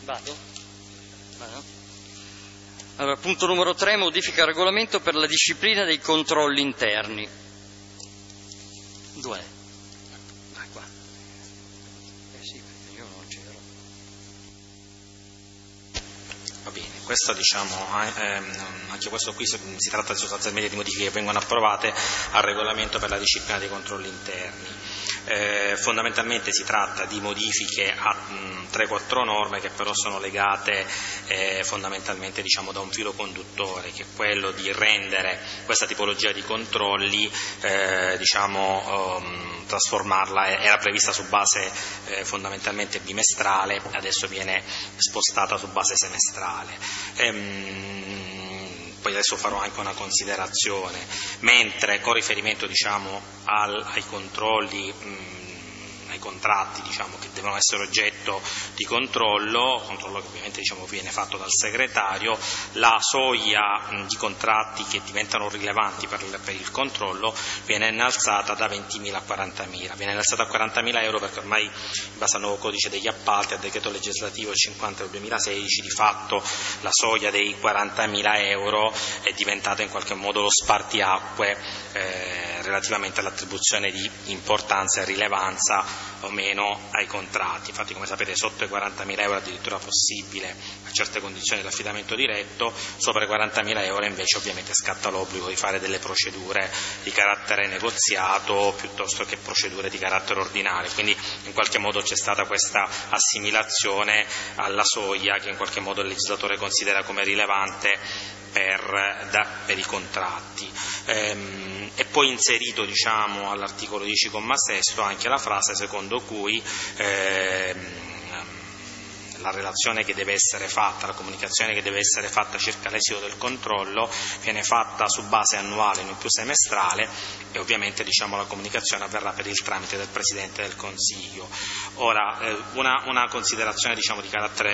Vado? Allora, punto numero 3, modifica al regolamento per la disciplina dei controlli interni. Dov'è? Vai qua. Sì, perché io non c'ero. Va bene, questo anche questo qui si tratta sostanzialmente di modifiche che vengono approvate al regolamento per la disciplina dei controlli interni. Fondamentalmente si tratta di modifiche a 3-4 norme che però sono legate fondamentalmente da un filo conduttore, che è quello di rendere questa tipologia di controlli trasformarla, era prevista su base fondamentalmente bimestrale, adesso viene spostata su base semestrale. Poi adesso farò anche una considerazione, mentre con riferimento ai controlli, ai contratti che devono essere oggetto di controllo che ovviamente viene fatto dal segretario, la soglia di contratti che diventano rilevanti per il controllo viene innalzata da 20.000 a 40.000, viene innalzata a 40.000 euro perché ormai in base al nuovo codice degli appalti, al decreto legislativo 50 del 2016, di fatto la soglia dei 40.000 euro è diventata in qualche modo lo spartiacque relativamente all'attribuzione di importanza e rilevanza o meno ai contratti. Infatti, come sapete, sotto i 40.000 euro è addirittura possibile a certe condizioni l'affidamento diretto, sopra i 40.000 euro invece ovviamente scatta l'obbligo di fare delle procedure di carattere negoziato piuttosto che procedure di carattere ordinario, quindi in qualche modo c'è stata questa assimilazione alla soglia che in qualche modo il legislatore considera come rilevante per i contratti. E poi inserito all'articolo 10,6 anche la frase secondo cui la relazione che deve essere fatta, la comunicazione che deve essere fatta circa l'esito del controllo viene fatta su base annuale, non più semestrale, e ovviamente la comunicazione avverrà per il tramite del Presidente del Consiglio. Ora, una considerazione di carattere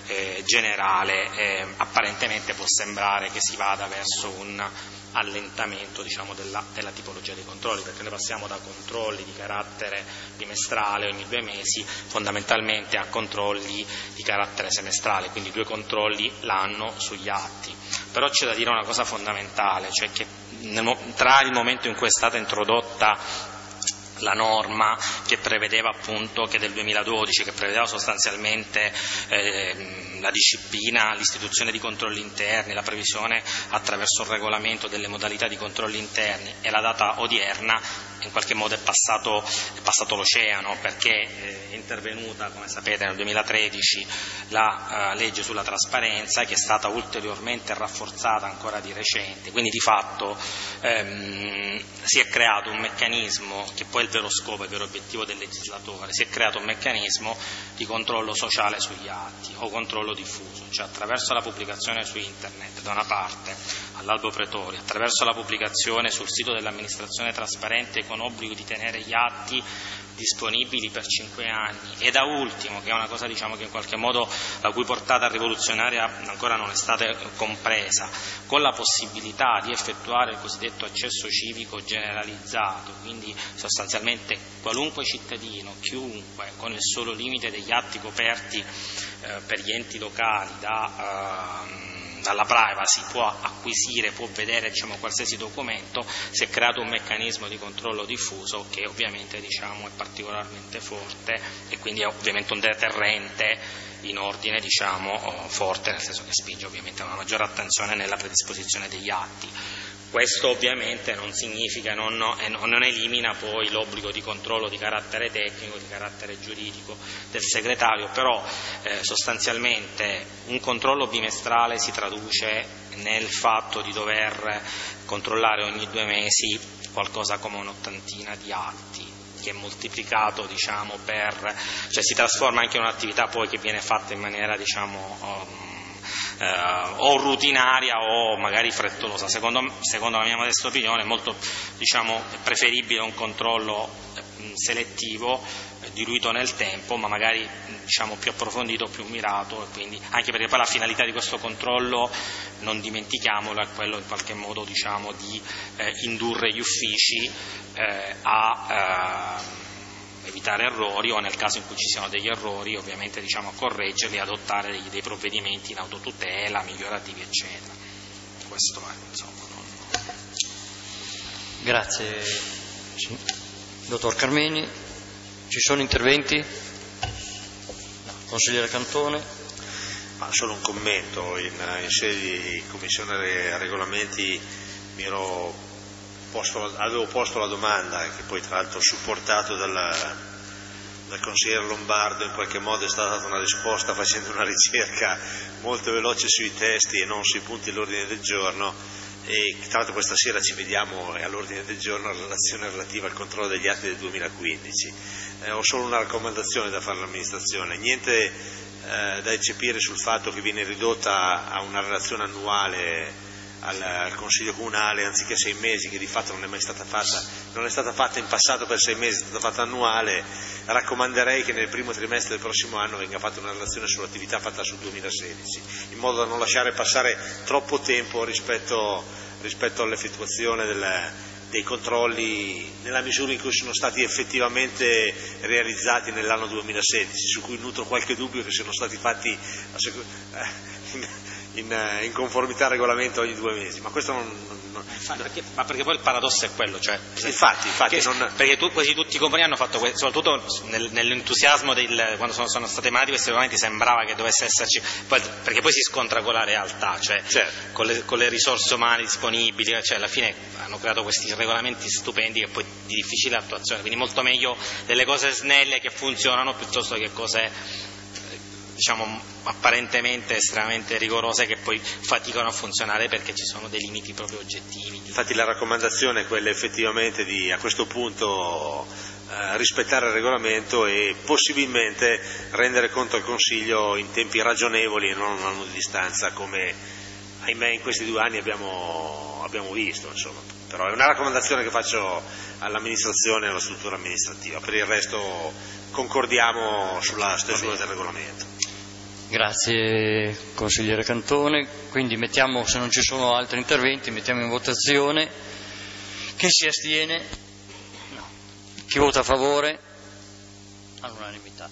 generale, apparentemente può sembrare che si vada verso un allentamento della tipologia dei controlli, perché noi passiamo da controlli di carattere bimestrale ogni 2 mesi fondamentalmente a controlli di carattere semestrale, quindi 2 controlli l'anno sugli atti. Però c'è da dire una cosa fondamentale, cioè che tra il momento in cui è stata introdotta la norma che prevedeva appunto, che del 2012, che prevedeva sostanzialmente la disciplina, l'istituzione di controlli interni, la previsione attraverso un regolamento delle modalità di controlli interni, e la data odierna in qualche modo è passato l'oceano, perché è intervenuta, come sapete, nel 2013 la legge sulla trasparenza, che è stata ulteriormente rafforzata ancora di recente, quindi di fatto si è creato un meccanismo che poi è il vero scopo, il vero obiettivo del legislatore, si è creato un meccanismo di controllo sociale sugli atti o controllo diffuso, cioè attraverso la pubblicazione su internet da una parte all'albo pretorio, attraverso la pubblicazione sul sito dell'amministrazione trasparente con obbligo di tenere gli atti disponibili per 5 anni, e da ultimo, che è una cosa che in qualche modo la cui portata rivoluzionaria ancora non è stata compresa, con la possibilità di effettuare il cosiddetto accesso civico generalizzato, quindi sostanzialmente qualunque cittadino, chiunque, con il solo limite degli atti coperti per gli enti locali dalla privacy, può acquisire, può vedere qualsiasi documento. Si è creato un meccanismo di controllo diffuso che ovviamente è particolarmente forte, e quindi è ovviamente un deterrente in ordine forte, nel senso che spinge ovviamente a una maggiore attenzione nella predisposizione degli atti. Questo ovviamente non significa, non elimina poi l'obbligo di controllo di carattere tecnico, di carattere giuridico del segretario, però sostanzialmente un controllo bimestrale si traduce nel fatto di dover controllare ogni 2 mesi qualcosa come un'ottantina di atti, che è moltiplicato cioè si trasforma anche in un'attività poi che viene fatta in maniera o rutinaria o magari frettolosa. Secondo la mia modesta opinione è molto preferibile un controllo selettivo, diluito nel tempo, ma magari più approfondito, più mirato, e quindi anche perché poi la finalità di questo controllo, non dimentichiamolo, è quello in qualche modo di indurre gli uffici a evitare errori, o nel caso in cui ci siano degli errori ovviamente correggerli e adottare dei provvedimenti in autotutela, migliorativi, eccetera. Questo è, insomma. Grazie. Sì. Dottor Carmeni, ci sono interventi? No. Consigliere Cantone? Solo un commento. In sede di Commissione Regolamenti avevo posto la domanda, che poi tra l'altro supportato dal consigliere Lombardo, in qualche modo è stata data una risposta facendo una ricerca molto veloce sui testi e non sui punti all'ordine del giorno. E tra l'altro questa sera ci vediamo all'ordine del giorno la relazione relativa al controllo degli atti del 2015. Ho solo una raccomandazione da fare all'amministrazione: niente da eccepire sul fatto che viene ridotta a una relazione annuale al Consiglio Comunale anziché 6 mesi, che di fatto non è mai stata fatta, non è stata fatta in passato per 6 mesi, è stata fatta annuale. Raccomanderei che nel primo trimestre del prossimo anno venga fatta una relazione sull'attività fatta sul 2016, in modo da non lasciare passare troppo tempo rispetto all'effettuazione dei controlli, nella misura in cui sono stati effettivamente realizzati nell'anno 2016, su cui nutro qualche dubbio che siano stati fatti in conformità al regolamento ogni 2 mesi, ma questo perché poi il paradosso è quello, cioè infatti perché quasi tutti i compagni hanno fatto questo, soprattutto nell'entusiasmo quando sono state emanati questi regolamenti sembrava che dovesse esserci, perché poi si scontra con la realtà, cioè certo, con le risorse umane disponibili, cioè alla fine hanno creato questi regolamenti stupendi che poi di difficile attuazione, quindi molto meglio delle cose snelle che funzionano piuttosto che cose apparentemente estremamente rigorose che poi faticano a funzionare perché ci sono dei limiti proprio oggettivi. Infatti la raccomandazione è quella effettivamente di, a questo punto, rispettare il regolamento e possibilmente rendere conto al Consiglio in tempi ragionevoli e non un anno di distanza, come ahimè in questi 2 anni abbiamo visto, insomma. Però è una raccomandazione che faccio all'amministrazione e alla struttura amministrativa. Per il resto concordiamo sulla stesura del regolamento. Grazie consigliere Cantone. Quindi se non ci sono altri interventi, mettiamo in votazione. Chi si astiene? No. Chi vota a favore? All'unanimità.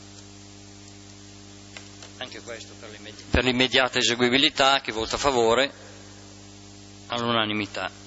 Anche questo per l'immediata eseguibilità. Chi vota a favore? All'unanimità.